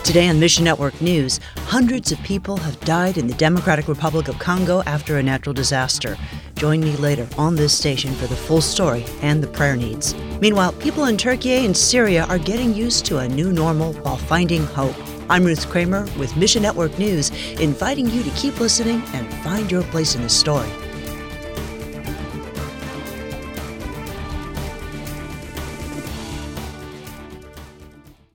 Today on Mission Network News, hundreds of people have died in the Democratic Republic of Congo after a natural disaster. Join me later on this station for the full story and the prayer needs. Meanwhile, people in Turkey and Syria are getting used to a new normal while finding hope. I'm Ruth Kramer with Mission Network News, inviting you to keep listening and find your place in the story.